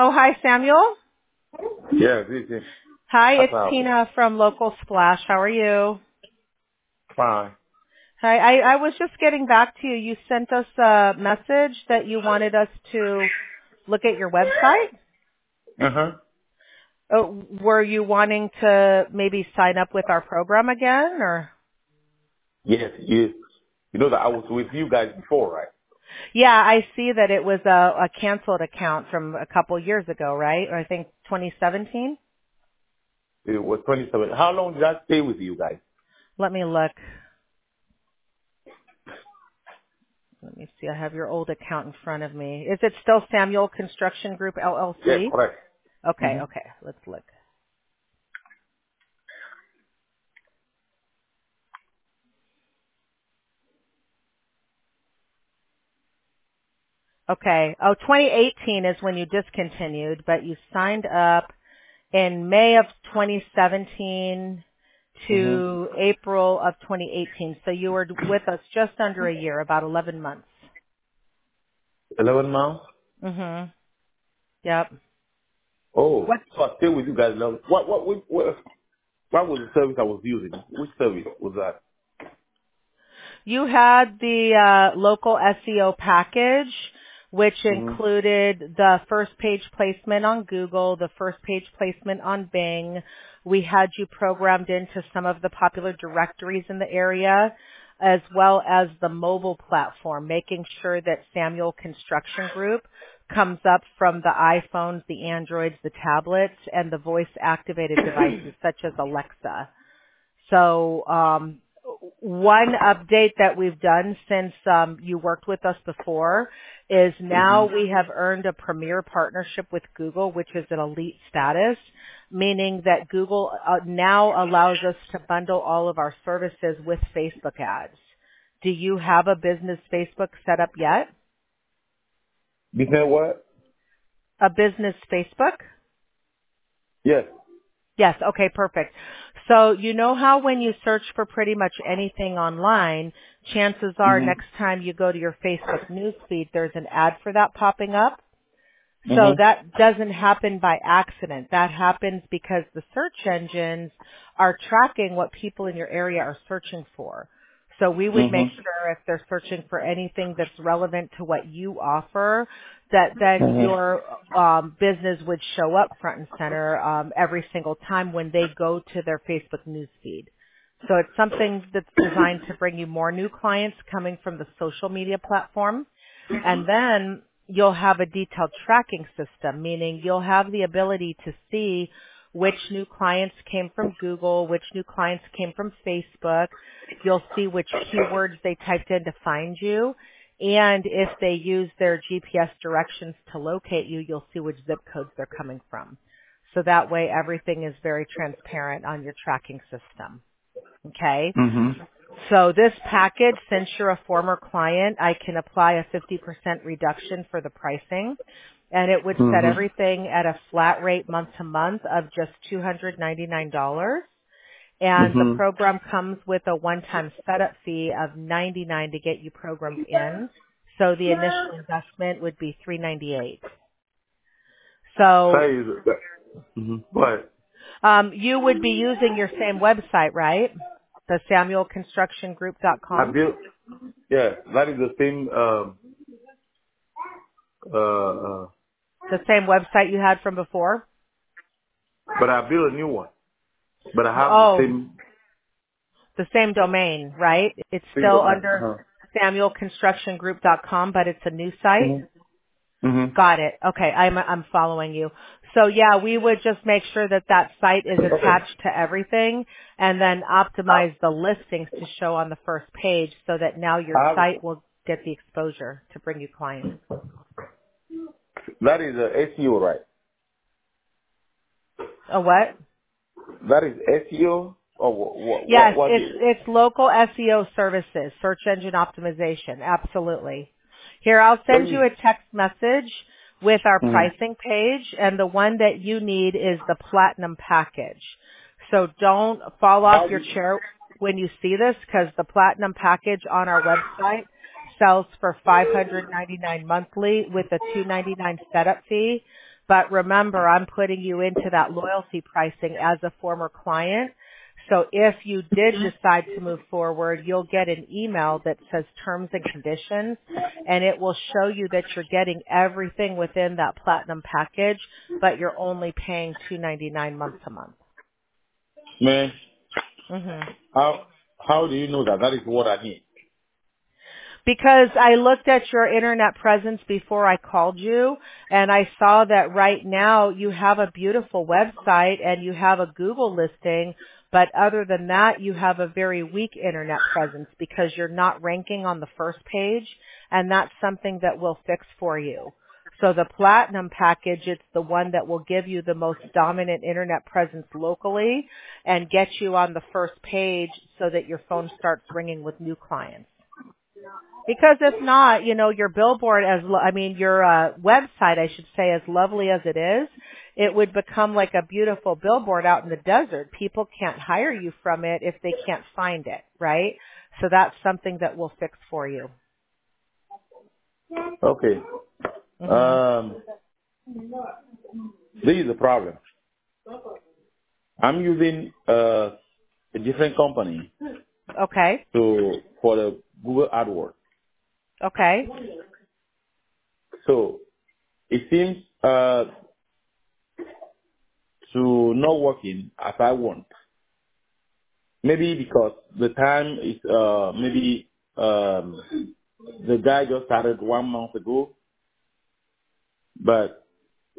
Oh, hi, Samuel. Yeah, this is Hi, that's it's how Tina from Local Splash. How are you? fine. Hi, I was just getting back to you. You sent us a message that you wanted us to look at your website. Uh-huh. Were you wanting to maybe sign up with our program again, or? Yes, you know that I was with you guys before, right? Yeah, I see that it was a canceled account from a couple years ago, right? Or I think 2017. It was 27. How long did I stay with you guys? Let me look. Let me see. I have your old account in front of me. Is it still Samuel Construction Group Yeah, LLC? correct. Okay, Mm-hmm. okay. Let's look. Okay. Oh, 2018 is when you discontinued, but you signed up in May of 2017 Mm-hmm. to April of 2018. So you were with us just under a year, about 11 months. 11 months? Mhm. Yep. Oh, What so I stayed with you guys 11. What was the service I was using? Which service was that? you had the local SEO package, which Mm-hmm. included the first page placement on Google, the first page placement on Bing. We had you programmed into some of the popular directories in the area, as well as the mobile platform, making sure that Samuel Construction Group comes up from the iPhones, the Androids, the tablets, and the voice-activated devices such as Alexa. So one update that we've done since you worked with us before is now Mm-hmm. we have earned a premier partnership with Google, which is an elite status, meaning that Google now allows us to bundle all of our services with Facebook ads. Do you have a business Facebook set up yet? You said what? A business Facebook? Yes. Yes. Okay, perfect. So you know how when you search for pretty much anything online, chances are next Mm-hmm. time you go to your Facebook news feed, there's an ad for that popping up? So Mm-hmm. that doesn't happen by accident. That happens because the search engines are tracking what people in your area are searching for. So we would make Mm-hmm. sure if they're searching for anything that's relevant to what you offer, that then Mm-hmm. your business would show up front and center every single time when they go to their Facebook news feed. So it's something that's designed to bring you more new clients coming from the social media platform. And then you'll have a detailed tracking system, meaning you'll have the ability to see which new clients came from Google, which new clients came from Facebook. You'll see which keywords they typed in to find you. And if they use their GPS directions to locate you, you'll see which zip codes they're coming from. So that way everything is very transparent on your tracking system. Okay? Mm-hmm. So this package, since you're a former client, I can apply a 50% reduction for the pricing, and it would set Mm-hmm. everything at a flat rate month to month of just $299. And the Mm-hmm. program comes with a one-time setup fee of $99 to get you programmed in. So the initial investment would be $398. So Say that. Mm-hmm. But you would be using your same website, right? The I SamuelConstructionGroup.com. built, yeah, that is the same, The same website you had from before? but I built a new one. But I have the Oh, same the same domain, right? It's thing still of mine. under Uh-huh. SamuelConstructionGroup.com, but it's a new site? Mm-hmm. Mm-hmm. Got it. Okay, I'm following you. So yeah, we would just make sure that that site is Okay. attached to everything and then optimize the listings to show on the first page so that now your I have, site will get the exposure to bring you clients. that is SEO, right? A what? That is SEO or Yes, what is it? it's local SEO services, search engine optimization. Absolutely. Here, I'll Let send you me. a text message with our Mm-hmm. pricing page, and the one that you need is the platinum package. So don't fall off How your do chair when you see this, because the platinum package on our website sells for $599 monthly with a $299 setup fee. But remember, I'm putting you into that loyalty pricing as a former client. So if you did decide to move forward, you'll get an email that says terms and conditions, and it will show you that you're getting everything within that platinum package, but you're only paying $299 month to month. Man, hmm how do you know that? That is what I need. Because I looked at your internet presence before I called you, and I saw that right now you have a beautiful website and you have a Google listing, but other than that, you have a very weak internet presence because you're not ranking on the first page, and that's something that we'll fix for you. So the platinum package, it's the one that will give you the most dominant internet presence locally and get you on the first page so that your phone starts ringing with new clients. Because if not, your billboard your website, I should say, as lovely as it is, it would become like a beautiful billboard out in the desert. People can't hire you from it if they can't find it, right? So that's something that we'll fix for you. Okay. hmm This is the problem. I'm using a different company Okay. for the Google AdWords. Okay. So it seems to not working as I want. Maybe because the time is maybe the guy just started 1 month ago, but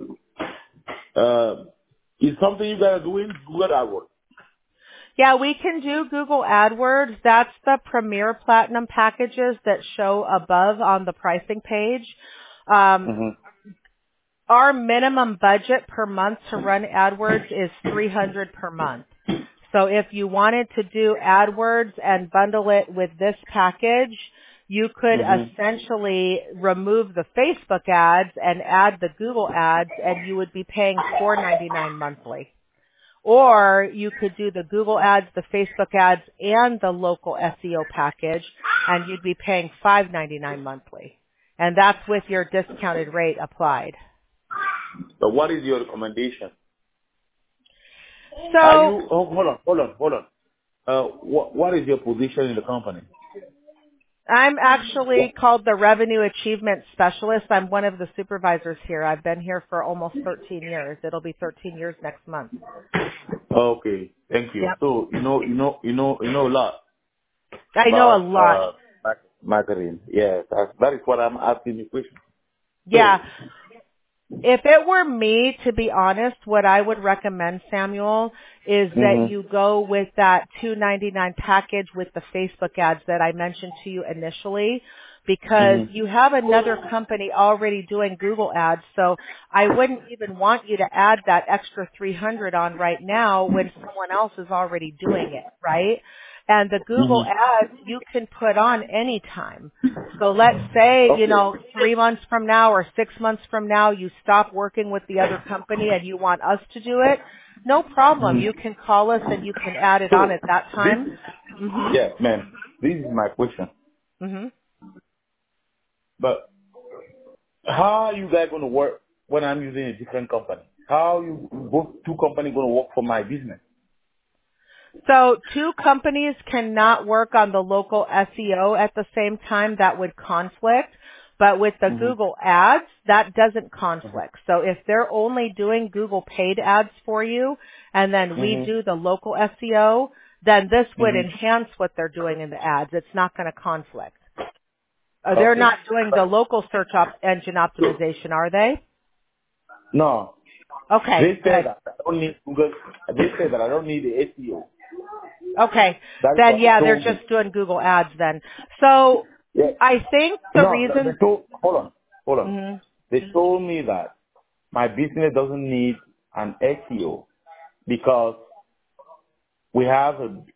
it's something you guys are doing. Google AdWords. Yeah, we can do Google AdWords. That's the Premier Platinum packages that show above on the pricing page. Mm-hmm. Our minimum budget per month to run AdWords is $300 per month. So if you wanted to do AdWords and bundle it with this package, you could Mm-hmm. essentially remove the Facebook ads and add the Google ads, and you would be paying $4.99 monthly. Or you could do the Google ads, the Facebook ads, and the local SEO package, and you'd be paying $5.99 monthly. And that's with your discounted rate applied. So what is your recommendation? Are So you? Oh, hold on. What is your position in the company? I'm actually called the Revenue Achievement Specialist. I'm one of the supervisors here. I've been here for almost 13 years. It'll be 13 years next month. Okay, thank you. Yep. So you know a lot I know a about lot. marketing. Yes, that is what I'm asking the question. So. Yeah. If it were me, to be honest, what I would recommend, Samuel, is that Mhm. you go with that $2.99 package with the Facebook ads that I mentioned to you initially, because Mhm. you have another company already doing Google ads. So I wouldn't even want you to add that extra 300 on right now when someone else is already doing it, right? And the Google Mhm. ads you can put on anytime. So let's say, Okay. 3 months from now or 6 months from now, you stop working with the other company and you want us to do it. No problem. Mhm. You can call us and you can add it on So at that this time. is Mhm. yes, ma'am. This is my question. Mhm. But how are you guys going to work when I'm using a different company? How you both two companies going to work for my business? So two companies cannot work on the local SEO at the same time. That would conflict. But with the Mhm. Google ads, that doesn't conflict. So if they're only doing Google paid ads for you and then we Mhm. do the local SEO, then this would Mhm. enhance what they're doing in the ads. It's not going to conflict. They're Okay. not doing the local search engine optimization, are they? No, Okay, they said good. that I don't need Google. They said that I don't need the SEO. Okay. That is Then what they yeah, they're told me. just doing Google ads then. So Yeah. I think the No, they reason, told. Hold on. mhm, They told me that my business doesn't need an SEO because we have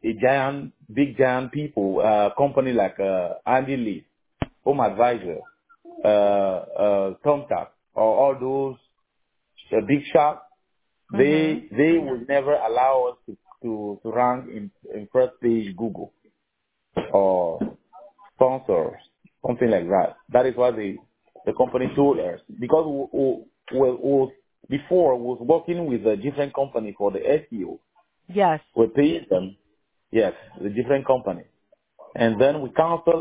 big giant people, company like Andy Lee, Home Advisor, Thumbtack, or all those big shops. mhm, They would never allow us to rank in first page Google or sponsors, something like that. That is what the company told us because before was working with a different company for the SEO. Yes. We paid them, yes, a different company. And then we canceled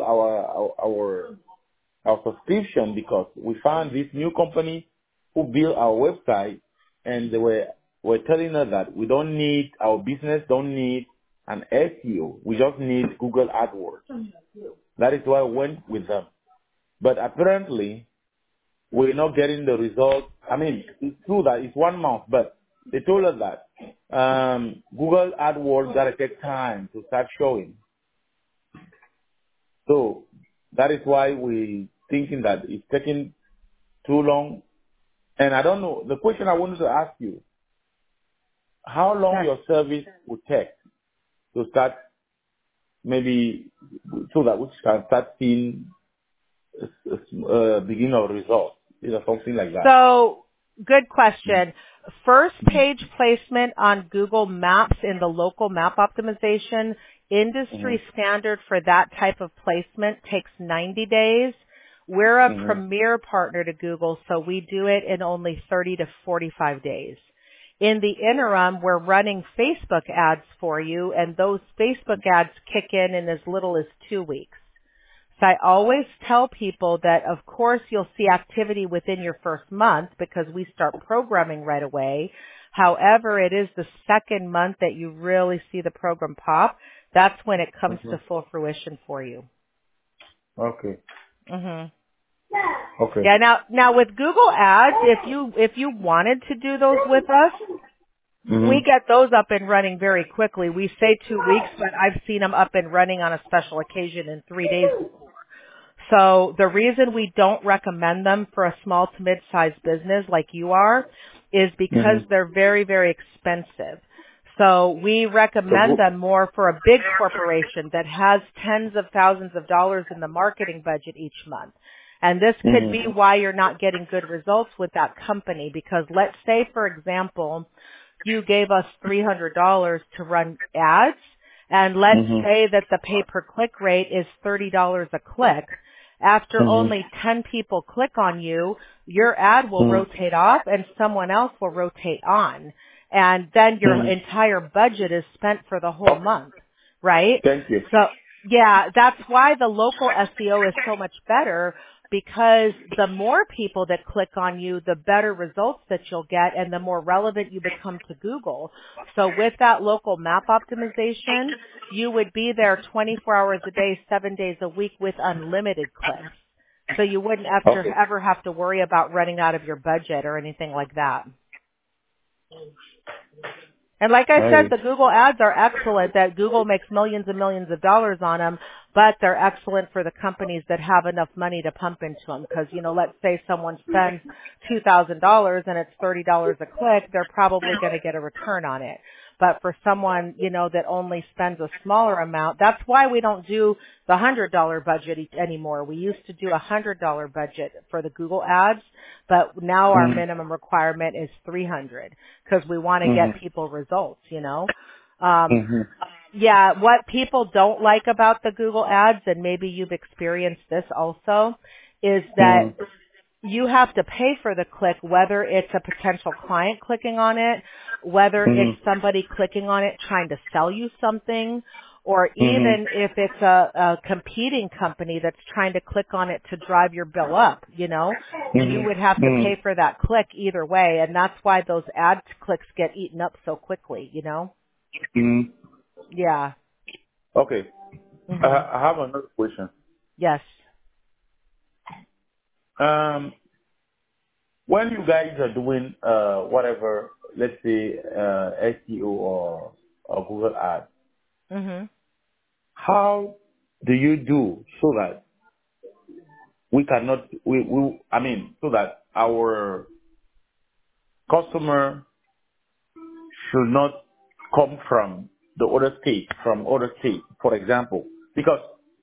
our subscription because we found this new company who built our website, and they were telling us that our business don't need an SEO. We just need Google AdWords. That is why I went with them. But apparently, we're not getting the results. I mean, it's true that it's 1 month, but they told us that Google AdWords gotta take time to start showing. So that is why we thinking that it's taking too long. And I don't know. The question I wanted to ask you: how long your service would take to start, maybe, so that we can start seeing beginning of results, something like that. So, good question. First page placement on Google Maps in the local map optimization, industry standard for that type of placement takes 90 days. We're a premier partner to Google, so we do it in only 30 to 45 days. In the interim, we're running Facebook ads for you, and those Facebook ads kick in as little as 2 weeks. So I always tell people that, of course, you'll see activity within your first month because we start programming right away. However, it is the second month that you really see the program pop. That's when it comes to full fruition for you. Okay. Mhm. Okay. Yeah. Now with Google Ads, if you wanted to do those with us, we get those up and running very quickly. We say 2 weeks, but I've seen them up and running on a special occasion in 3 days. So the reason we don't recommend them for a small to mid-sized business like you are is because they're very, very expensive. So we recommend them more for a big corporation that has tens of thousands of dollars in the marketing budget each month. And this could be why you're not getting good results with that company, because let's say, for example, you gave us $300 to run ads, and let's say that the pay-per-click rate is $30 a click. After only 10 people click on you, your ad will rotate off and someone else will rotate on. And then your entire budget is spent for the whole month, right? Thank you. So, yeah, that's why the local SEO is so much better, because the more people that click on you, the better results that you'll get and the more relevant you become to Google. So with that local map optimization, you would be there 24 hours a day, 7 days a week with unlimited clicks. So you wouldn't ever have to worry about running out of your budget or anything like that. And like I said, the Google ads are excellent. That Google makes millions and millions of dollars on them, but they're excellent for the companies that have enough money to pump into them. Because, you know, let's say someone spends $2,000 and it's $30 a click, they're probably going to get a return on it. But for someone, you know, that only spends a smaller amount, that's why we don't do the $100 budget anymore. We used to do a $100 budget for the Google ads, but now our minimum requirement is $300 because we want to get people results, you know. Yeah, what people don't like about the Google ads, and maybe you've experienced this also, is that you have to pay for the click, whether it's a potential client clicking on it, whether it's somebody clicking on it trying to sell you something, or even if it's a competing company that's trying to click on it to drive your bill up, you know, you would have to pay for that click either way, and that's why those ad clicks get eaten up so quickly, you know? Yeah. Okay. I have another question. Yes. When you guys are doing whatever, let's say SEO or Google Ads, how do you do so that so that our customer should not come from the other state, for example, because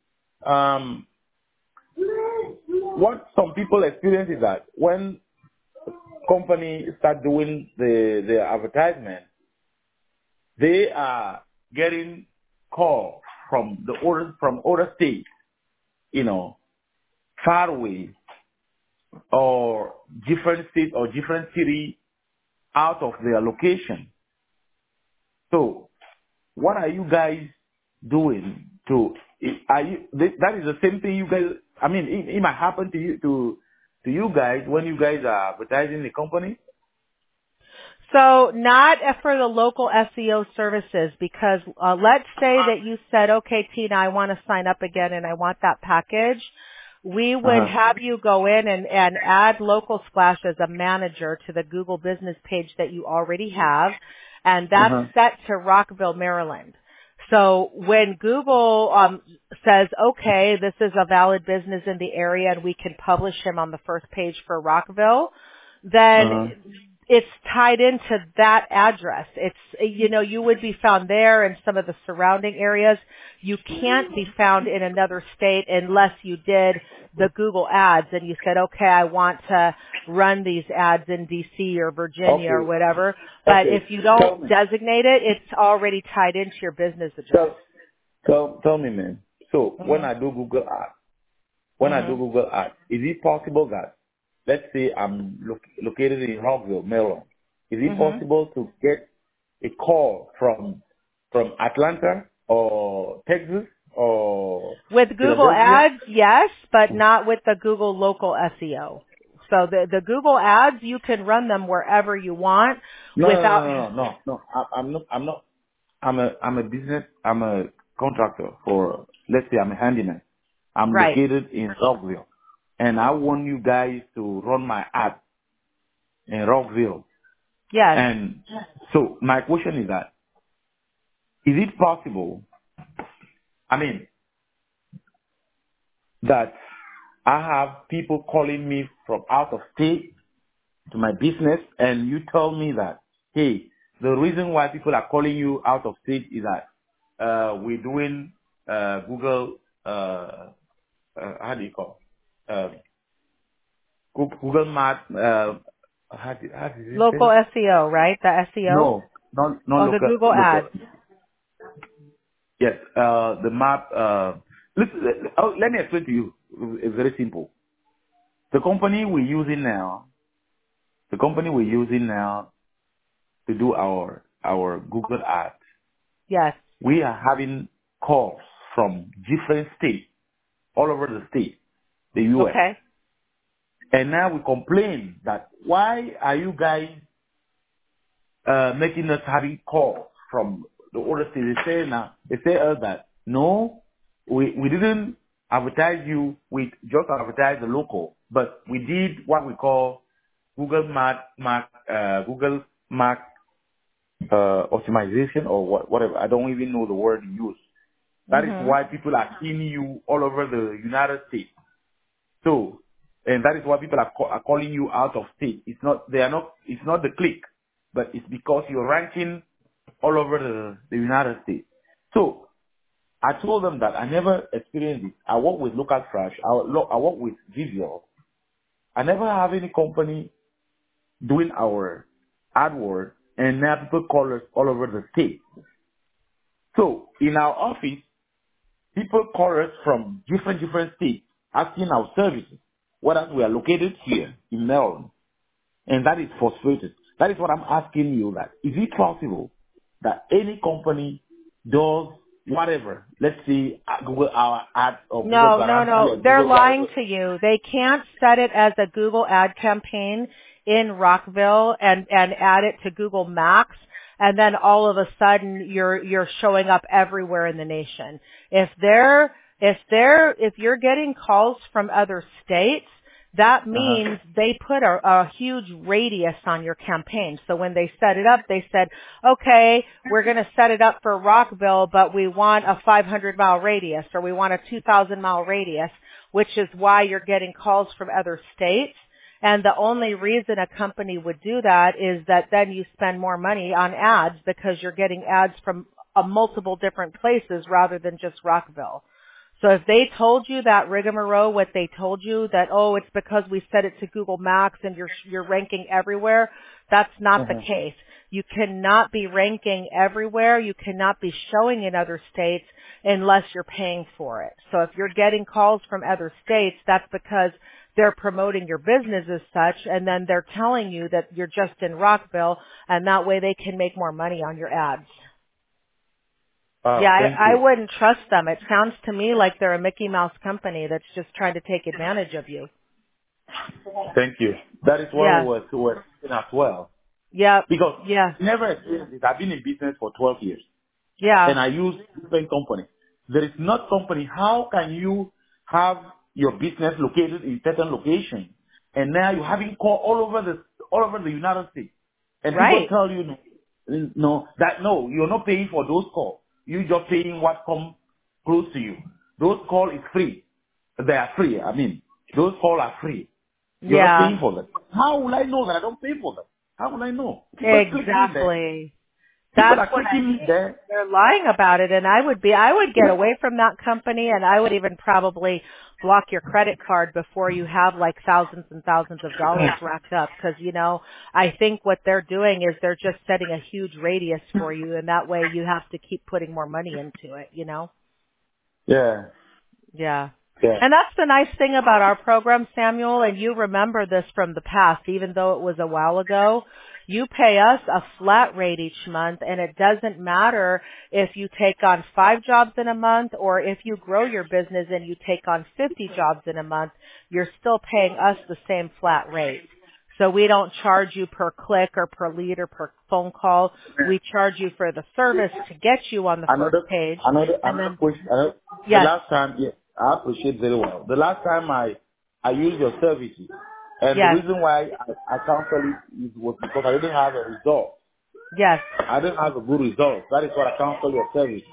what some people experience is that when companies start doing the advertisement, they are getting calls from other states, you know, far away, or different states or different cities out of their location. So what are you guys doing to, that is the same thing you guys, I mean, it might happen to you guys when you guys are advertising the company? So not for the local SEO services, because let's say that you said, okay, Tina, I want to sign up again and I want that package. We would Uh-huh. have you go in and add Local Splash as a manager to the Google business page that you already have, and that's Uh-huh. set to Rockville, Maryland. So when Google says, okay, this is a valid business in the area and we can publish him on the first page for Rockville, then Uh-huh. it's tied into that address. It's, you would be found there and some of the surrounding areas. You can't be found in another state unless you did the Google ads and you said, okay, I want to run these ads in DC or Virginia or Okay. whatever. But Okay. if you Tell don't me. designate it, it's already tied into your business address. Tell me, man. So when Mhm. I do Google Ads, Mhm. is it possible that, let's say I'm located in Rockville, Maryland, is it Mhm. possible to get a call from Atlanta or Texas or With Google Philadelphia? Ads, yes, but not with the Google local SEO. So the Google Ads, you can run them wherever you want No, no, without, no, no, no, no. No. I'm not. I'm not. I'm a business. I'm a contractor for. Let's say I'm a handyman. I'm right. located in Rockville, and I want you guys to run my ad in Rockville. Yes. And so my question is that, is it possible, I mean, that I have people calling me from out of state to my business and you tell me that, hey, the reason why people are calling you out of state is that we're doing Google, how do you call it? Google Map, how did you say Local it? SEO, right? The SEO? No, not Oh, the local, Google local. Ads. Yes, the map. Listen, let me explain to you. It's very simple. The company we're using now, to do our Google Ads, Yes. we are having calls from different states, all over the state, the U.S. Okay. And now we complain that why are you guys making us having calls from the other states? They say us that no, we didn't advertise you. We just advertised the local, but we did what we call Google Map optimization or whatever. I don't even know the word you use. That is Mhm. why people are seeing you all over the United States. So, and that is why people are calling you out of state. It's not the click, but it's because you're ranking all over the United States. So, I told them that I never experienced it. I work with Local Crash. I work with Visual. I never have any company doing our AdWords, and now people call us all over the state. So, in our office, people call us from different states asking our services, whereas we are located here in Maryland, and that is frustrated. That is what I'm asking you. That is it possible that any company does whatever? Let's say Google our ad or Google No, no, Guarantee no. or They're Google lying whatever. to you. They can't set it as a Google ad campaign in Rockville and add it to Google Maps and then all of a sudden you're showing up everywhere in the nation. If you're getting calls from other states, that Uh huh. means they put a huge radius on your campaign. So when they set it up, they said, okay, we're going to set it up for Rockville, but we want a 500-mile radius or we want a 2,000-mile radius, which is why you're getting calls from other states. And the only reason a company would do that is that then you spend more money on ads because you're getting ads from multiple different places rather than just Rockville. So if they told you that rigmarole, what they told you that, oh, it's because we set it to Google Maps and you're ranking everywhere, that's not Uh the huh. case. You cannot be ranking everywhere. You cannot be showing in other states unless you're paying for it. So if you're getting calls from other states, that's because they're promoting your business as such, and then they're telling you that you're just in Rockville, and that way they can make more money on your ads. Oh, Yeah, thank I you. wouldn't trust them. It sounds to me like they're a Mickey Mouse company that's just trying to take advantage of you. Thank you. That is what Yeah. we were thinking as well. Yep. Because Yeah. never experienced it. I've been in business for 12 years. Yeah. And I use different companies. There is not company. How can you have your business located in certain location, and now you're having call all over the United States, and people Right. tell you no, you're not paying for those calls. You're just paying what comes close to you. Those calls is free. They are free. I mean, those calls are free. You're not Yeah. paying for them. How will I know that I don't pay for them? How will I know? People click me there. Exactly. People That's are what I clicking me mean. there. They're lying about it, and I would get away from that company, and I would even probably block your credit card before you have like thousands and thousands of dollars racked up, because I think what they're doing is they're just setting a huge radius for you, and that way you have to keep putting more money into it. Yeah. Yeah. Yeah. And that's the nice thing about our program, Samuel, and you remember this from the past, even though it was a while ago. You pay us a flat rate each month, and it doesn't matter if you take on 5 jobs in a month or if you grow your business and you take on 50 jobs in a month, you're still paying us the same flat rate. So we don't charge you per click or per lead or per phone call. We charge you for the service to get you on the first Another page. And another then, question. The yes, last time, yeah, I appreciate very well. The last time I used your services, and the yes, reason why I canceled it was because I didn't have a result. yes. I didn't have a good result. That is why I canceled your service.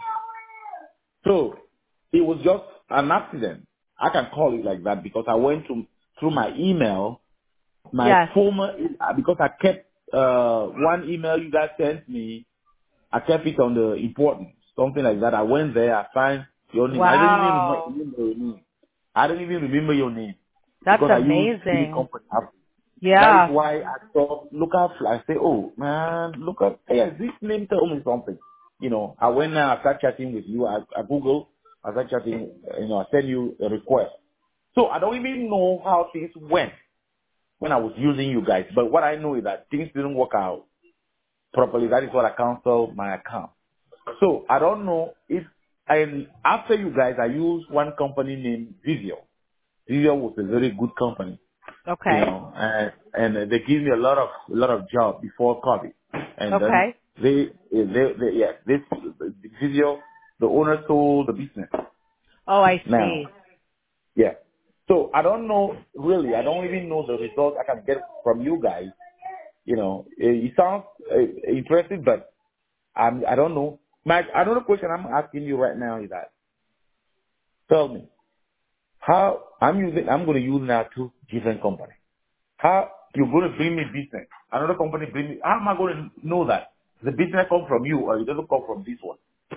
So it was just an accident. I can call it like that because I went through my email, my Yes. former, because I kept one email you guys sent me. I kept it on the important, something like that. I went there, I find your name. I didn't even Wow. remember your name. I didn't even remember your name That's because I use three amazing. companies. That is Yeah. why I thought, look up, I say, oh man, look up, hey, this name tell me something. I went there, I started chatting with you. I Google, I started chatting, I send you a request. So I don't even know how things went when I was using you guys. But what I know is that things didn't work out properly. That is what I canceled my account. So I don't know if, and after you guys, I used one company named Vivio. Vivio was a very good company, Okay. and they gave me a lot of job before COVID, and then Okay. this Vivio, the owner sold the business Oh, I now. see. Yeah. So I don't know really. I don't even know the results I can get from you guys. It sounds interesting, but I don't know. Another question I'm asking you right now is that, tell me, how I'm going to use now two different companies. How you're going to bring me business? Another company bring me. How am I going to know that the business come from you or it doesn't come from this one?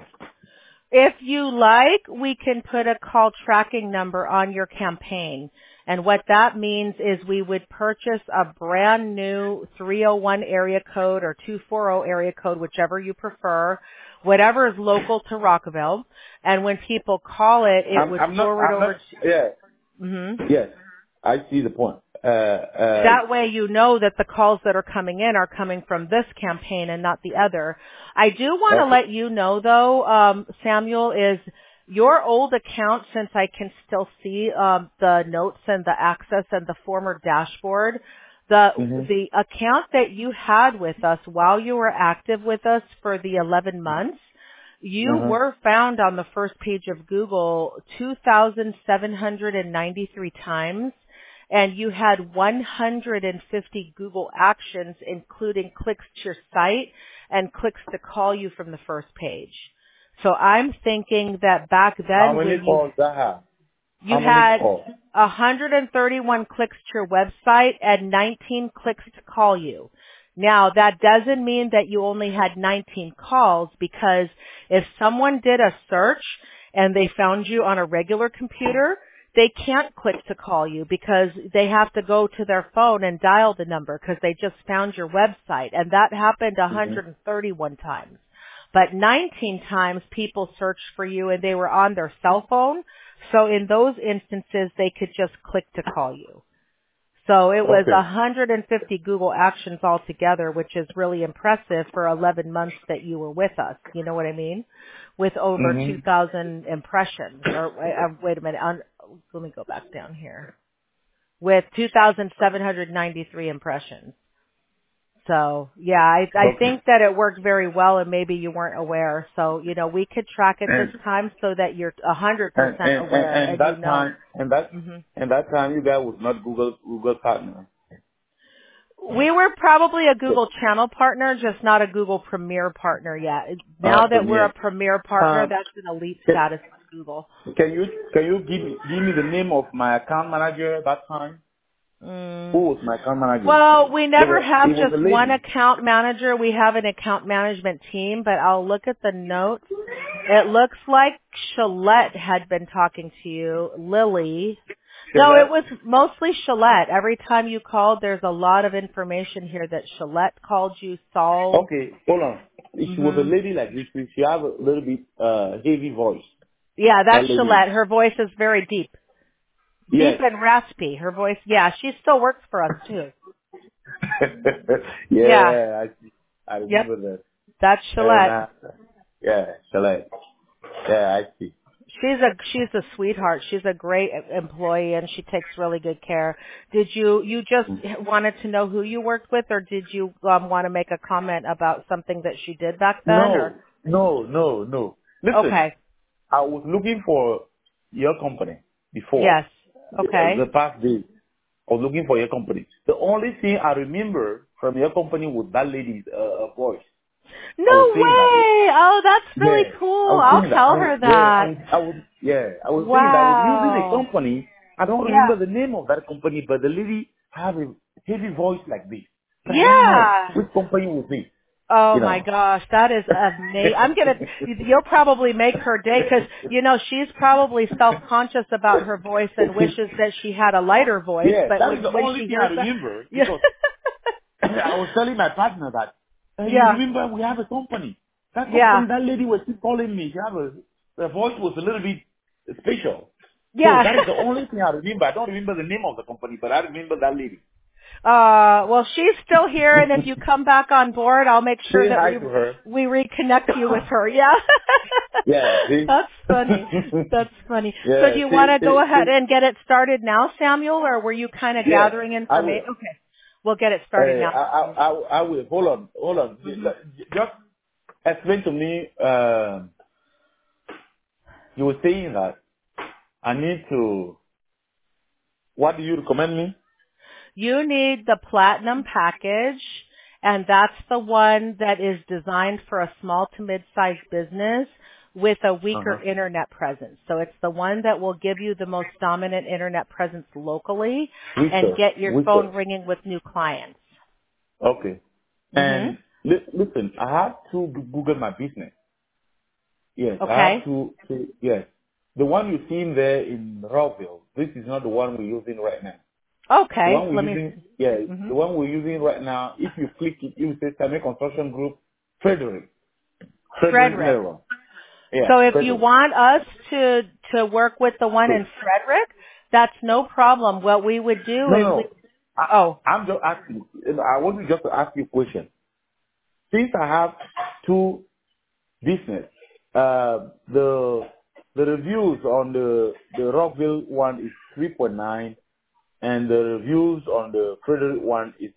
If you like, we can put a call tracking number on your campaign. And what that means is we would purchase a brand new 301 area code or 240 area code, whichever you prefer, whatever is local to Rockville. And when people call it, it would I'm not. forward I'm over not. to, Yeah. mhm. Yes. I see the point. That way you know that the calls that are coming in are coming from this campaign and not the other. I do want to Okay. let you know though, Samuel, is your old account, since I can still see the notes and the access and the former dashboard, Mhm. the account that you had with us while you were active with us for the 11 months, you Mhm. were found on the first page of Google 2,793 times, and you had 150 Google actions, including clicks to your site and clicks to call you from the first page. So I'm thinking that back How then many when you calls I have? you How many had calls? 131 clicks to your website and 19 clicks to call you. Now, that doesn't mean that you only had 19 calls, because if someone did a search and they found you on a regular computer, they can't click to call you because they have to go to their phone and dial the number because they just found your website. And that happened Mhm. 131 times. But 19 times people searched for you and they were on their cell phone. So in those instances, they could just click to call you. So it was Okay. 150 Google Actions altogether, which is really impressive for 11 months that you were with us. You know what I mean? With over Mm-hmm. 2,000 impressions. Or wait a minute. Let me go back down here. With 2,793 impressions. So yeah, I Okay. think that it worked very well, and maybe you weren't aware. So we could track it this And time so that you're 100% and and aware and and you that know. time and that time you guys was not Google partner. We were probably a Google Channel partner, just not a Google Premier partner yet. Now that we're a Premier. Premier partner, Um, that's an elite can, status with Google. can you give me the name of my account manager at that time? Who Mm. was my account manager? Well, we never have It was a just one lady. account manager. We have an account management team, but I'll look at the notes. It looks like Shalette had been talking to you. Lily. No, it Shalette? was mostly Shalette. Every time you called, there's a lot of information here that Shalette called you, Saul. Okay, hold on. She was a Hmm. lady like this. She have a little bit heavy voice. Yeah, That that's lady. Shalette. Her voice is very deep. Deep Yes. and raspy. Her voice, yeah, she still works for us too. Yeah. Yeah, I Yep. remember that. That's And Shalette. yeah, Shalette. Yeah, I see. She's a sweetheart. She's a great employee and she takes really good care. Did you just wanted to know who you worked with, or did you want to make a comment about something that she did back then, or? No. Listen, Okay. I was looking for your company before. Yes. Okay. The past day, I was looking for your company. The only thing I remember from your company was that lady's voice. I No was saying that. way. Oh, that's really Yeah, I cool. was I'll saying that. tell her that. I was saying that I was using a Wow. company. I don't Yeah. remember the name of that company, but the lady have a heavy voice like this. But I don't know Yeah. which company was it. Oh You my know. gosh, that is amazing. You'll probably make her day because, she's probably self-conscious about her voice and wishes that she had a lighter voice, Yeah, but that is the when only she thing I hears that, remember yeah. because I was telling my partner that, you Yeah. remember we have a company. That Yeah. company, that lady was still calling me. The voice was a little bit special. So Yeah. that is the only thing I remember. I don't remember the name of the company, but I remember that lady. Well, she's still here, and if you come back on board, I'll make sure Say that hi we to her. we reconnect you with her. Yeah, Yeah, see? that's funny. That's funny. So, Yeah, do you want to go ahead see. and get it started now, Samuel, or were you kind of Yes, gathering I will. information? Okay, we'll get it started now. I will. Hold on. Hmm. Just explain to me, you were saying that I need to, what do you recommend me? You need the platinum package, and that's the one that is designed for a small to mid-sized business with a weaker Uh-huh. internet presence. So it's the one that will give you the most dominant internet presence locally and Winter. get your Winter. phone ringing with new clients. Okay. Hmm. And listen, I have to Google my business. Yes, I have Okay. yes. The one you see in there in Rockville, this is not the one we're using right now. The Okay. one we're Let me using, see. yeah, Hmm. the one we're using right now, if you click it, it will say Sammy Construction Group, Frederick, Frederick. Maryland. Yeah, So if you Frederick. want us to work with the one in Frederick, that's no problem. What we would do No, is no. oh, I'm just asking. I want you just to ask you a question. Since I have two business, the reviews on the Rockville one is 3.9, and the reviews on the Frederick one is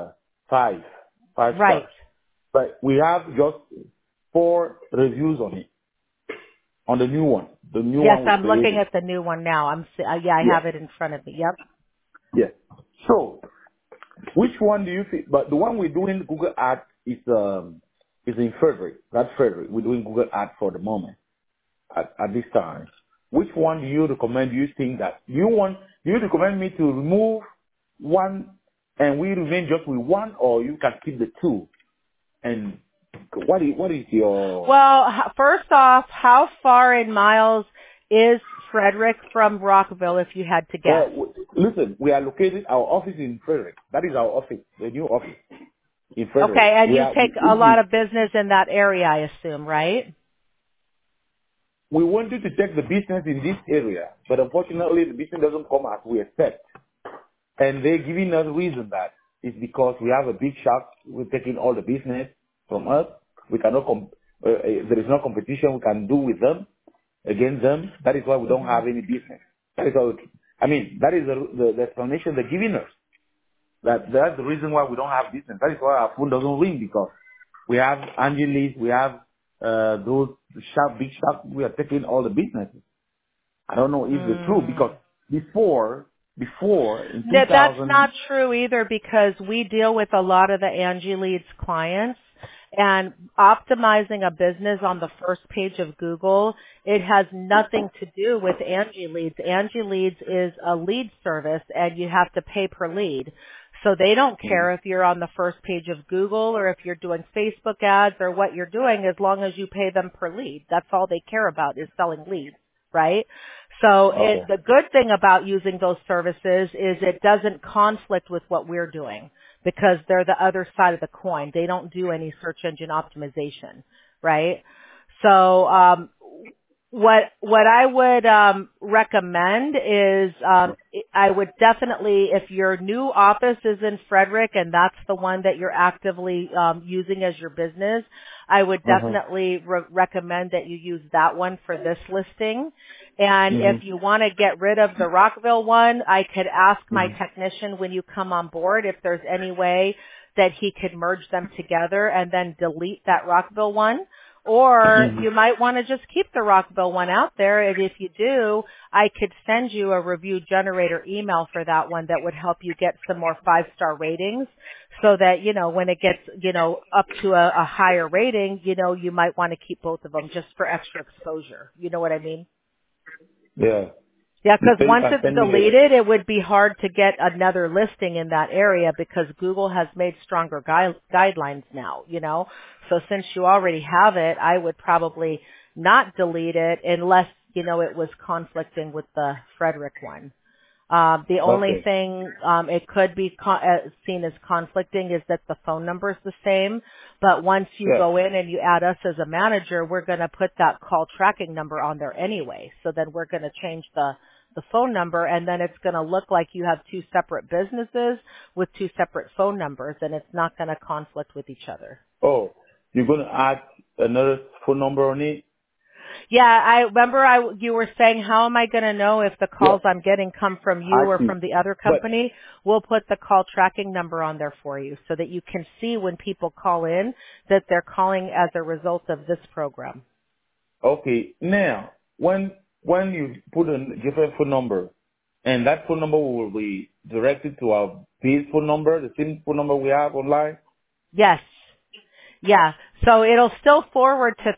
five right. stars. But we have just 4 reviews on it on the new one. The new Yes, one we I'm looking created. at the new one now. Yeah, I Yeah, have it in front of me. Yep. yeah. So which one do you think? But the one we're doing Google Ads is in Frederick. That's Frederick. We're doing Google Ads for the moment at this time. Which one do you recommend? Do you think that do you recommend me to remove one and we remain just with one, or you can keep the two? And what is your Well, first off, how far in miles is Frederick from Rockville if you had to guess? listen? We are located our office in Frederick. That is our office, the new office in Frederick. Okay, and We you are take a lot of business in that area, I assume, right? we wanted to take the business in this area, but unfortunately the business doesn't come as we expect. And they're giving us reason that it's because we have a big shop. We're taking all the business from us. We cannot, there is no competition we can do with them, against them. That is why we don't have any business. That is how, that is the explanation they're giving us. That's the reason why we don't have business. That is why our phone doesn't ring, because we have Angeles, we have, those big shops. We are taking all the businesses. I don't know if it's true, because before in No, that's 2000. not true either, because we deal with a lot of the Angie Leads clients, and optimizing a business on the first page of Google, it has nothing to do with Angie Leads. Angie Leads is a lead service, and you have to pay per lead. So they don't care if you're on the first page of Google or if you're doing Facebook ads or what you're doing, as long as you pay them per lead. That's all they care about, is selling leads, right? So the good thing about using those services is it doesn't conflict with what we're doing, because they're the other side of the coin. They don't do any search engine optimization, right? So what I would recommend is I would definitely, if your new office is in Frederick and that's the one that you're actively using as your business, I would definitely recommend that you use that one for this listing. And if you want to get rid of the Rockville one, I could ask my technician when you come on board if there's any way that he could merge them together and then delete that Rockville one. Or you might want to just keep the Rockville one out there. And if you do, I could send you a review generator email for that one that would help you get some more 5-star ratings, so that, when it gets, up to a higher rating, you might want to keep both of them just for extra exposure. You know what I mean? Yeah. Yeah, because once it's deleted, it would be hard to get another listing in that area, because Google has made stronger guidelines now, So since you already have it, I would probably not delete it unless, it was conflicting with the Frederick one. The only thing it could be seen as conflicting is that the phone number is the same, but once you go in and you add us as a manager, we're going to put that call tracking number on there anyway. So then we're going to change the phone number, and then it's going to look like you have two separate businesses with two separate phone numbers, and it's not going to conflict with each other. Oh, you're going to add another phone number on it? Yeah, I remember you were saying, how am I going to know if the calls I'm getting come from you or from the other company? We'll put the call tracking number on there for you so that you can see when people call in that they're calling as a result of this program. Okay. Now, when you put a different phone number, and that phone number will be directed to our base phone number, the same phone number we have online? Yes. Yeah. So it'll still forward to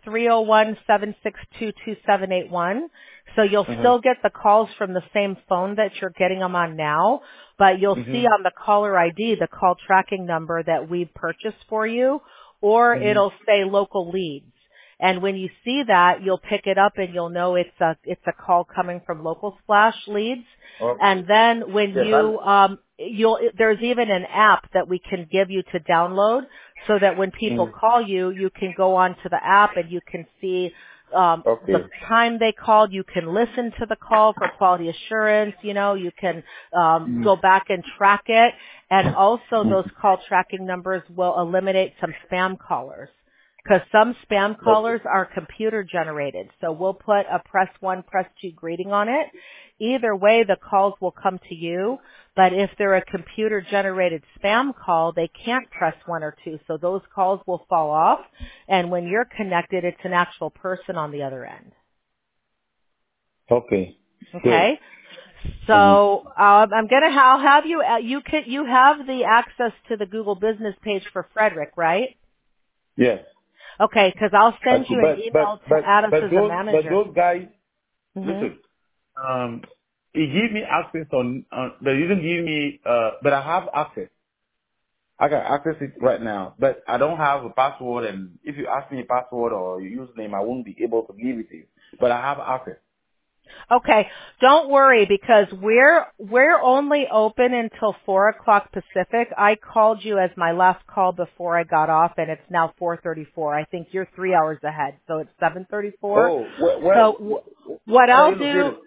301-762-2781. So you'll still get the calls from the same phone that you're getting them on now, but you'll see on the caller ID the call tracking number that we've purchased for you, or it'll say local leads. And when you see that, you'll pick it up and you'll know it's a call coming from Local Splash Leads. Okay. And then when there's even an app that we can give you to download, so that when people call you, you can go onto the app and you can see the time they called. You can listen to the call for quality assurance. You can go back and track it. And also those call tracking numbers will eliminate some spam callers, because some spam callers are computer generated. So we'll put a press 1, press 2 greeting on it. Either way, the calls will come to you. But if they're a computer generated spam call, they can't press 1 or 2. So those calls will fall off. And when you're connected, it's an actual person on the other end. Okay. Okay. So I'll have you have the access to the Google business page for Frederick, right? Yes. Okay, because I'll send you an email to add us as a manager. But those guys, listen, he gave me access but he didn't give me, but I have access. I can access it right now, but I don't have a password, and if you ask me a password or your username, I won't be able to give it to you. But I have access. Okay, don't worry, because we're only open until 4:00 Pacific. I called you as my last call before I got off, and it's now 4:34. I think you're 3 hours ahead, so it's 7:34. Oh, so what I'll do,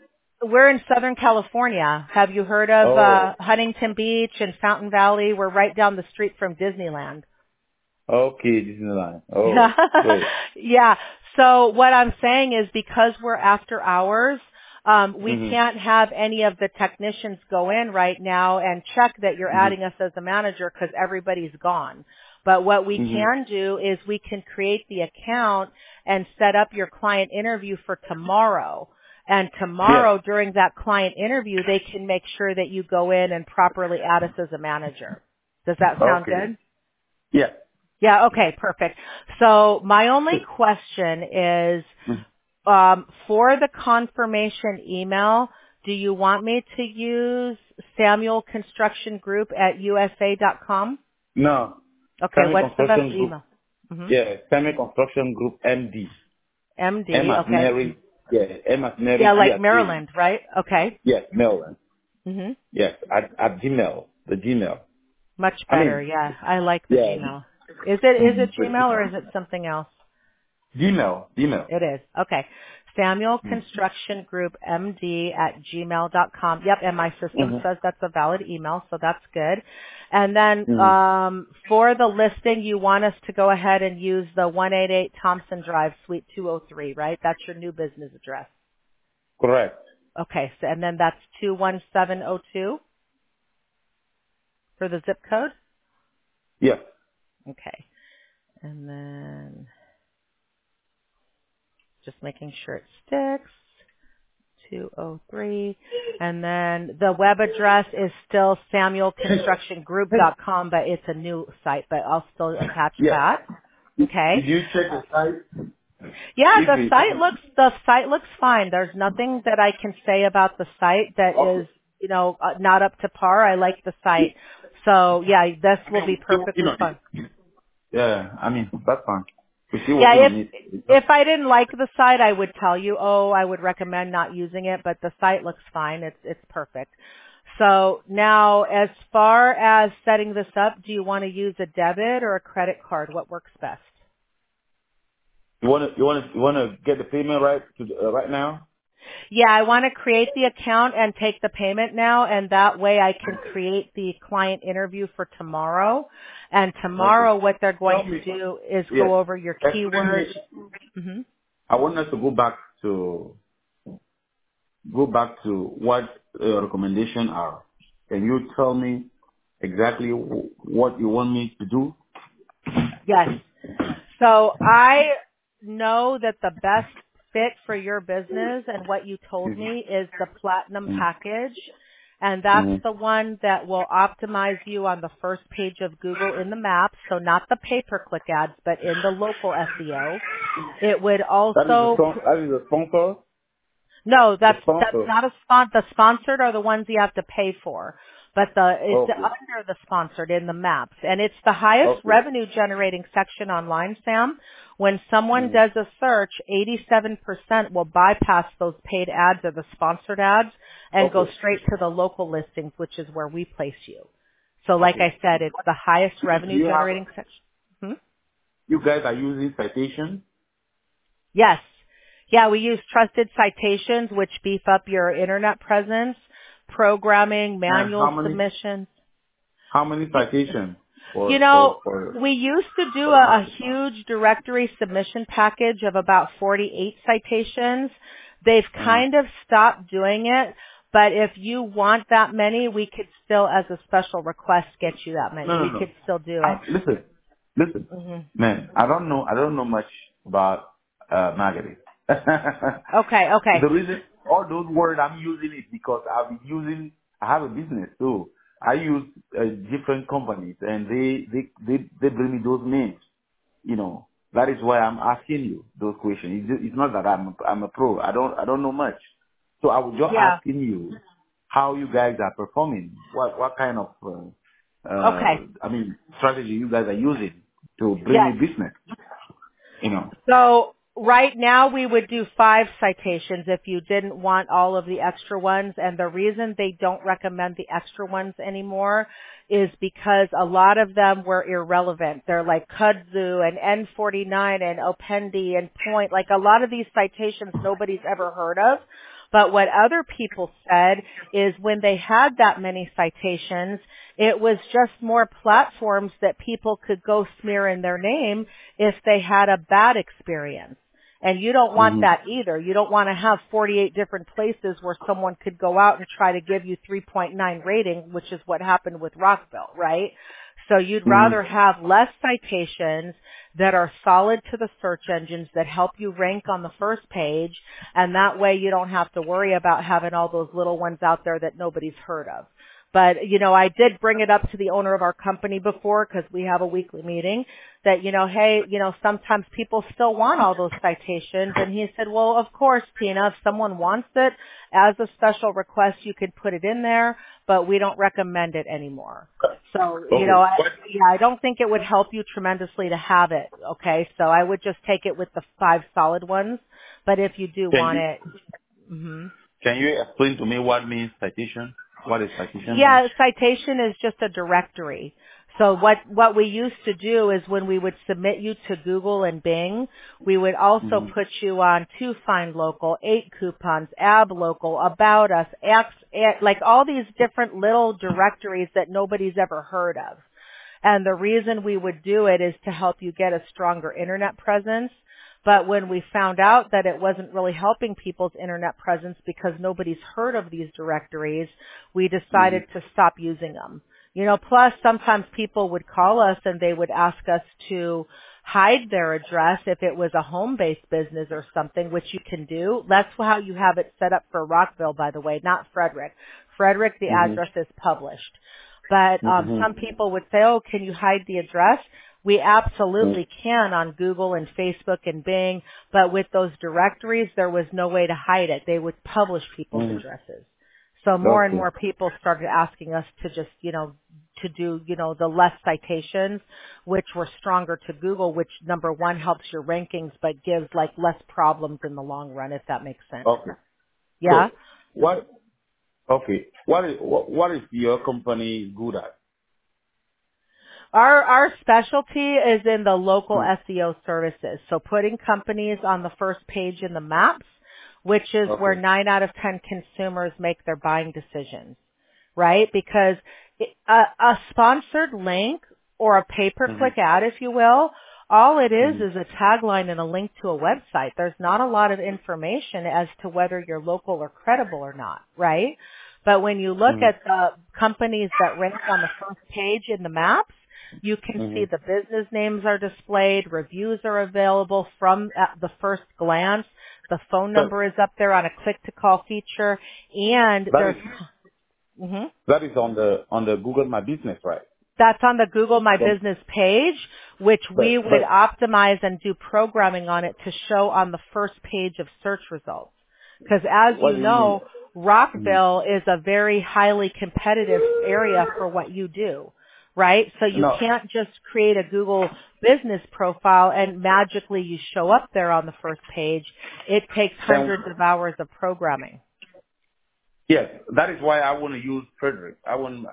We're in Southern California. Have you heard of Oh, Huntington Beach and Fountain Valley? We're right down the street from Disneyland. okay, Disneyland. Yeah. Oh, great. Yeah. So what I'm saying is because we're after hours, we Mhm. can't have any of the technicians go in right now and check that you're Mhm. adding us as a manager because everybody's gone. But what we Mhm. can do is we can create the account and set up your client interview for tomorrow. And Yes. tomorrow during that client interview, they can make sure that you go in and properly add us as a manager. Does that sound Okay. good? Yeah. Yeah, okay, perfect. So my only question is, Mhm. for the confirmation email, do you want me to use Samuel Construction Group at USA.com? No. Okay, Semi what's the best Construction Group. email? Hmm. Yeah. Semi Construction Group MD. M MD, as okay. Mary. Yeah. M as Mary. Yeah, G like as Gary. Maryland, right? Okay. Yes. Maryland. Hmm. Yes. At Gmail. The Gmail. Much I better, mean, yeah. I like the yeah. Gmail. Is it The Gmail or is it something else? Gmail. Gmail. It is. Okay. Samuel Mm. Construction Group MD at gmail.com. Yep, and my system Mhm. says that's a valid email, so that's good. And then Mhm. for the listing, you want us to go ahead and use the 188 Thompson Drive, Suite 203, right? That's your new business address. Correct. Okay, so, and then that's 21702 for the zip code? Yes. Okay. And then just making sure it sticks. 203. And then the web address is still samuelconstructiongroup.com, but it's a new site, but I'll still attach Yes. that. Did Okay. you check the site? Yeah, If it, the site looks fine. There's nothing that I can say about the site that is, okay. not up to par. I like the site. So yeah, this I will mean, be we're still working perfectly on fine. it. Yeah. I mean, that's fine. We're still working Yeah, on it. if I didn't like the site, I would tell you, oh, I would recommend not using it, but the site looks fine. It's perfect. So now as far as setting this up, do you want to use a debit or a credit card? What works best? You want to get the payment right now? Yeah, I want to create the account and take the payment now, and that way I can create the client interview for tomorrow. And Okay. tomorrow what they're going Tell to me. do is Yes. go over your Explain keywords. me. Hmm. I want us to go back to what recommendation are. Can you tell me exactly what you want me to do? Yes. So I know that the best fit for your business and what you told me is the platinum package. And that's Mm-hmm. the one that will optimize you on the first page of Google in the maps. So not the pay-per-click ads, but in the local SEO. It would also, That is a sponsor. no, The that's sponsor. not the sponsored are the ones you have to pay for. But it's Okay. under the sponsored in the maps. And it's the highest Okay. revenue generating section online, Sam. When someone Mm-hmm. does a search, 87% will bypass those paid ads or the sponsored ads and go Okay. straight to the local listings, which is where we place you. So like Okay. I said, it's the highest Do revenue you have? generating section. Hmm? You guys are using citation, Yes. Yeah, we use trusted citations, which beef up your internet presence, programming, and manual submissions. how many You, citations you for know, for we used to do for the a market? huge directory submission package of about 48 citations. They've Uh-huh. kind of stopped doing it, but if you want that many, we could still, as a special request, get you that many. No, no, We no. could still do it. Listen, Hmm. man. I don't know much about marketing. Okay, okay. The reason all those words I'm using is because I have a business too. I use different companies and they bring me those names. You know, that is why I'm asking you those questions. It's not that I'm a pro. I don't know much. So I was just Yeah. asking you how you guys are performing. What kind of Okay. strategy you guys are using to bring me Yes. business. You know. So right now we would do 5 citations if you didn't want all of the extra ones. And the reason they don't recommend the extra ones anymore is because a lot of them were irrelevant. They're like kudzu and N49 and Opendi and Point. Like a lot of these citations nobody's ever heard of. But what other people said is when they had that many citations, it was just more platforms that people could go smear in their name if they had a bad experience. And you don't want that either. You don't want to have 48 different places where someone could go out and try to give you 3.9 rating, which is what happened with Rockville, right? So you'd rather have less citations that are solid to the search engines that help you rank on the first page, and that way you don't have to worry about having all those little ones out there that nobody's heard of. But, you know, I did bring it up to the owner of our company before because we have a weekly meeting that, you know, hey, you know, sometimes people still want all those citations. And he said, well, of course, Tina, if someone wants it as a special request, you could put it in there, but we don't recommend it anymore. So, you know, I don't think it would help you tremendously to have it, okay? So I would just take it with the 5 solid ones. But if you do want it. Can you explain to me what means citation? What is citation? Yeah, citation is just a directory. So what we used to do is when we would submit you to Google and Bing, we would also put you on To Find Local, 8 Coupons, Ab Local, About Us, like all these different little directories that nobody's ever heard of. And the reason we would do it is to help you get a stronger internet presence. But when we found out that it wasn't really helping people's internet presence because nobody's heard of these directories, we decided to stop using them. You know, plus sometimes people would call us and they would ask us to hide their address if it was a home-based business or something, which you can do. That's how you have it set up for Rockville, by the way, not Frederick. Frederick, the address is published. But some people would say, oh, can you hide the address? We absolutely can on Google and Facebook and Bing, but with those directories, there was no way to hide it. They would publish people's addresses. So more and more people started asking us to just, you know, to do, you know, the less citations, which were stronger to Google, which number one helps your rankings, but gives like less problems in the long run, if that makes sense. Okay. Yeah. So what is your company good at? Our specialty is in the local SEO services. So putting companies on the first page in the maps, which is where 9 out of 10 consumers make their buying decisions, right? Because a sponsored link or a pay-per-click ad, if you will, all it is a tagline and a link to a website. There's not a lot of information as to whether you're local or credible or not, right? But when you look at the companies that rank on the first page in the maps, you can see the business names are displayed, reviews are available from the first glance, the phone number is up there on a click-to-call feature, and there's... That is on the Google My Business, right? That's on the Google My Business page, which we would optimize and do programming on it to show on the first page of search results. Because as you know, Rockville is a very highly competitive area for what you do, right? So you can't just create a Google business profile and magically you show up there on the first page. It takes hundreds of hours of programming. Yes, that is why I want to use Frederick. I wanted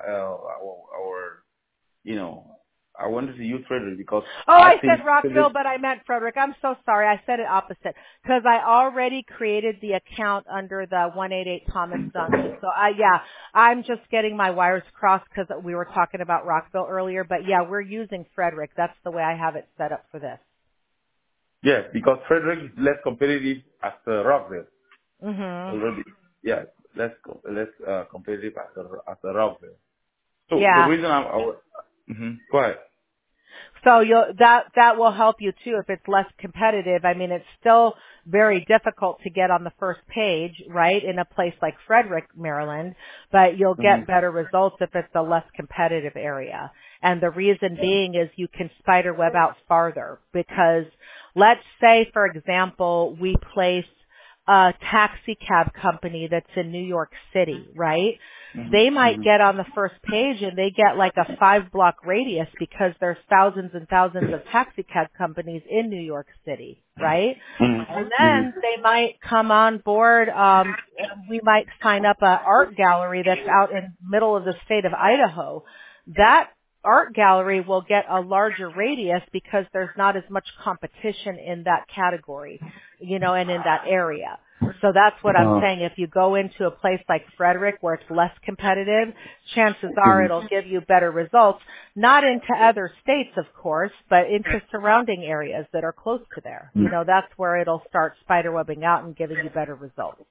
to use Frederick because... Oh, I said Rockville, but I meant Frederick. I'm so sorry. I said it opposite. Because I already created the account under the 188 Thomas Duncan. So, I'm just getting my wires crossed because we were talking about Rockville earlier. But, yeah, we're using Frederick. That's the way I have it set up for this. Yes, because Frederick is less competitive as Rockville. Already. Yes, less competitive as Rockville. So the reason go ahead. So that will help you too if it's less competitive. I mean, it's still very difficult to get on the first page, right, in a place like Frederick, Maryland, but you'll get better results if it's a less competitive area. And the reason being is you can spider web out farther because let's say, for example, we place a taxi cab company that's in New York City, right? They might get on the first page and they get like a 5-block radius because there's thousands and thousands of taxi cab companies in New York City, right? And then they might come on board, we might sign up an art gallery that's out in the middle of the state of Idaho. That art gallery will get a larger radius because there's not as much competition in that category, and in that area. So that's what I'm saying. If you go into a place like Frederick where it's less competitive, chances are it'll give you better results. Not into other states, of course, but into surrounding areas that are close to there. You know, that's where it'll start spiderwebbing out and giving you better results.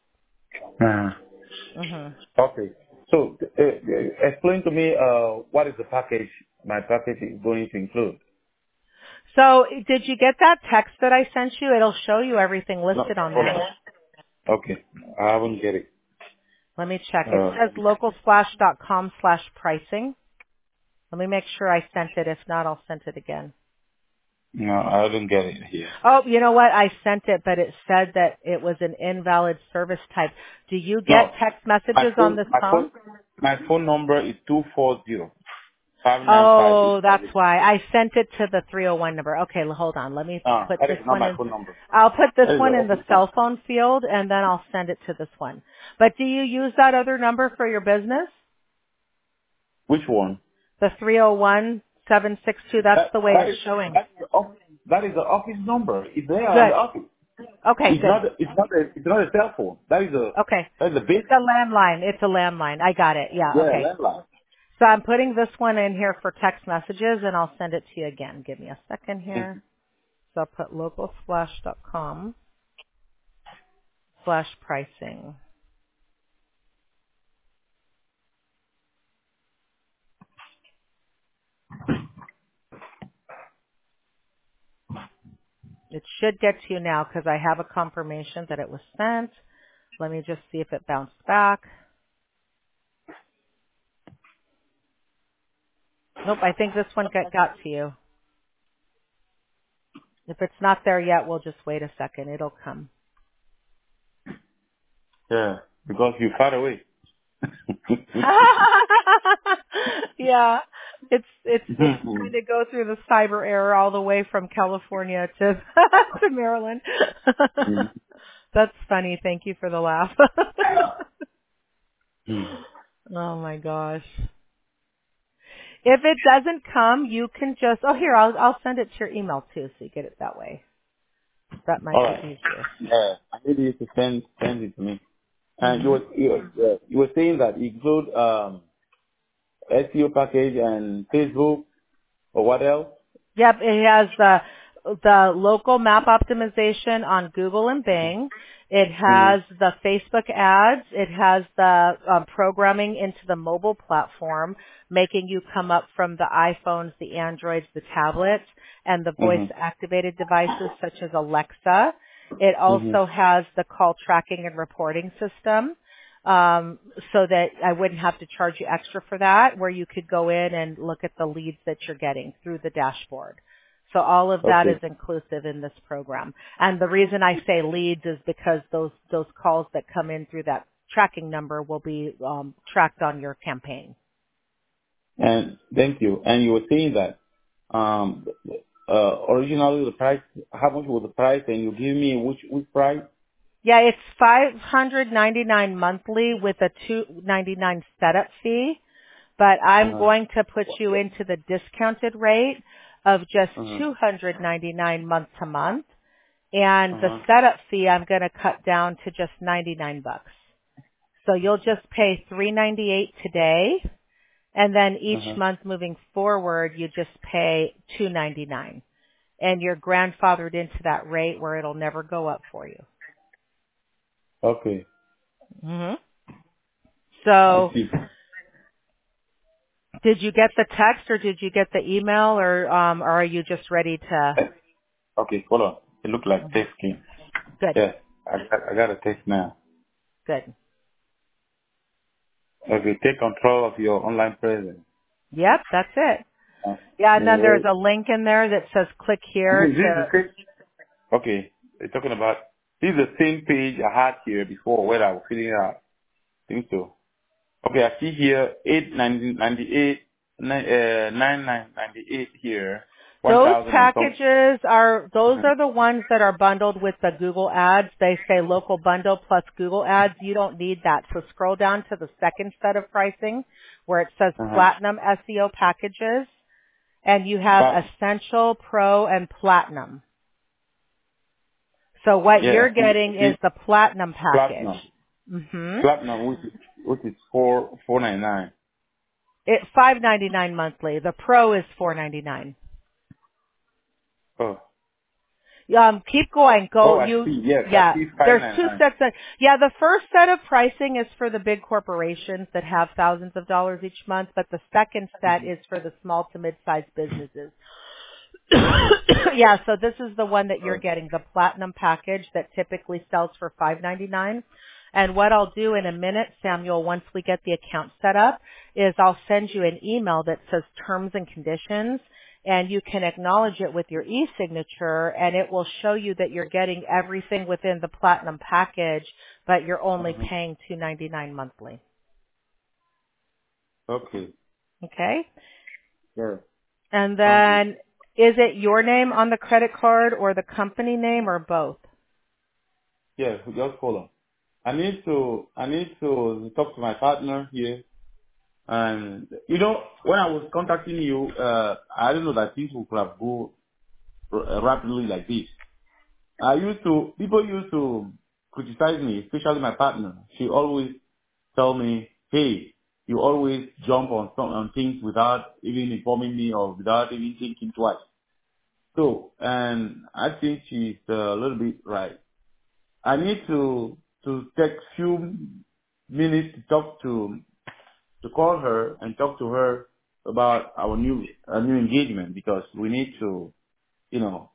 hmm Okay. So explain to me what is the package my package is going to include. So did you get that text that I sent you? It'll show you everything No, listed on hold there. on. Okay. I haven't get it. Let me check. It says localsplash.com/pricing. Let me make sure I sent it. If not, I'll send it again. No, I don't get it here. Oh, you know what? I sent it, but it said that it was an invalid service type. Do you get No, text messages on this phone? my phone number is 240-595. Oh, that's why. I sent it to the 301 number. Okay, hold on. Let me put That is this not one my in. phone number. I'll put this That is the one in the office cell number. phone field, and then I'll send it to this one. But do you use that other number for your business? Which one? The 301-762, that's the way it's showing. That is the office number. It's there on the Good. office. Okay, It's not. good. It's not a cell phone. That is a. Okay. That is a It's big. a landline. It's a landline. I got it. Yeah, Yeah, okay. landline. So I'm putting this one in here for text messages, and I'll send it to you again. Give me a second Thank here. So I'll put localsplash.com/pricing. It should get to you now because I have a confirmation that it was sent. Let me just see if it bounced back. Nope, I think this one got to you. If it's not there yet, we'll just wait a second. It'll come. you. Yeah, because you far away. Yeah, it's trying to go through the cyber error all the way from California to to Maryland. That's funny. Thank you for the laugh. Oh my gosh. If it doesn't come, you can just here, I'll send it to your email too so you get it that way. That might All be right. easier. Yeah, I need you to send it to me. And Mhm. you were saying that you include SEO package and Facebook or what else? Yep, it has the local map optimization on Google and Bing. It has the Facebook ads. It has the programming into the mobile platform, making you come up from the iPhones, the Androids, the tablets, and the voice-activated devices such as Alexa. It also has the call tracking and reporting system. So that I wouldn't have to charge you extra for that, where you could go in and look at the leads that you're getting through the dashboard. So all of that is Okay. inclusive in this program. And the reason I say leads is because those calls that come in through that tracking number will be tracked on your campaign. And thank you. And you were saying that originally the price, how much was the price, and you give me which price? Yeah, it's $599 monthly with a $299 setup fee. But I'm going to put you into the discounted rate of just $299 month to month, and the setup fee I'm going to cut down to just $99. So you'll just pay $398 today, and then each month moving forward you just pay $299, and you're grandfathered into that rate where it'll never go up for you. Okay. hmm I So. see. Did you get the text or did you get the email or are you just ready to? Okay, hold on. It looked like text came. Good, Yeah, I got a text now. good. Okay, take control of your online presence. Yep, that's it. Uh, Yeah, and then there's Wait. a link in there that says click here This is to. the same. Okay, they're talking about. This is the same page I had here before where I was filling it out. think so. Okay, I see here 898, 9998 here. Those 1,000 and some. packages those are the ones that are bundled with the Google ads. They say local bundle plus Google ads. You don't need that. So scroll down to the second set of pricing where it says platinum SEO packages and you have But essential, pro, and platinum. So what Yeah. you're getting is the platinum package. Platinum. Mm-hmm. Platinum, which is $499. It's $5.99 monthly. The Pro is $4.99. Oh. Keep going. Oh, Go. I see. Yes, I Yeah. see There's two 599. sets of, yeah, the first set of pricing is for the big corporations that have thousands of dollars each month, but the second set is for the small to mid-sized businesses. Yeah, so this is the one that you're getting, the platinum package that typically sells for $5.99. And what I'll do in a minute, Samuel, once we get the account set up, is I'll send you an email that says terms and conditions, and you can acknowledge it with your e-signature, and it will show you that you're getting everything within the platinum package, but you're only paying $2.99 monthly. Okay. Okay? Yeah. And Sounds good. then, is it your name on the credit card or the company name or both? Yeah, just hold on. I need to talk to my partner here. And when I was contacting you, I didn't know that things would have go rapidly like this. People used to criticize me, especially my partner. She always tell me, hey, you always jump on things without even informing me or without even thinking twice. So, and I think she's a little bit right. I need to take few minutes to call her and talk to her about our new engagement because we need to, you know,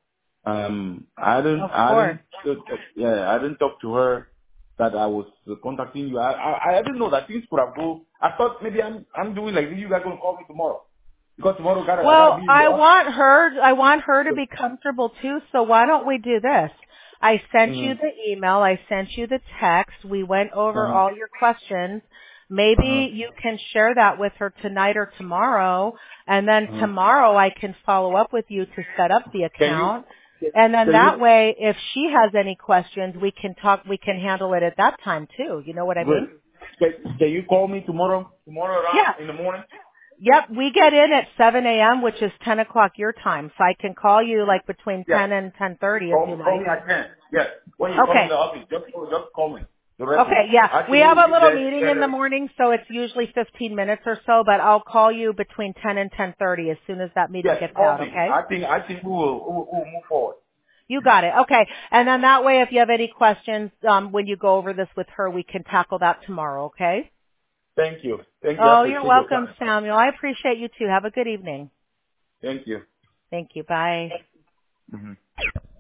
Of course. I didn't talk to her that I was contacting you. I didn't know that things could have go. I thought maybe I'm doing like this. You guys gonna call me tomorrow because tomorrow I gotta Well, be in the I office. want her to be comfortable too, so why don't we do this? I sent you Mm-hmm. the email, I sent you the text, we went over Uh-huh. all your questions. Uh-huh. Maybe you can share that with her tonight or tomorrow, and then Uh-huh. tomorrow I can follow up with you to set up the Can you account. And then can you that way, if she has any questions, we can handle it at that time too. You know what I good? mean? Can you call me tomorrow Yeah. around in the morning? Yep, we get in at 7 a.m., which is 10 o'clock your time. So I can call you like between Yeah. 10 and 10:30 if you Call me like. at 10. Yes. When you come in Okay. the office, just call me directly. Okay, yeah. We Actually, have we'll a be little there meeting in the together. morning, so it's usually 15 minutes or so, but I'll call you between 10 and 10:30 as soon as that meeting Yes, gets call out, me. okay? I think we'll move forward. You got it. Okay. And then that way if you have any questions when you go over this with her, we can tackle that tomorrow, okay? Thank you. Thank you. I Oh, you're appreciate your welcome, time. Samuel. I appreciate you too. Have a good evening. Thank you. Thank you. Bye. Mhm.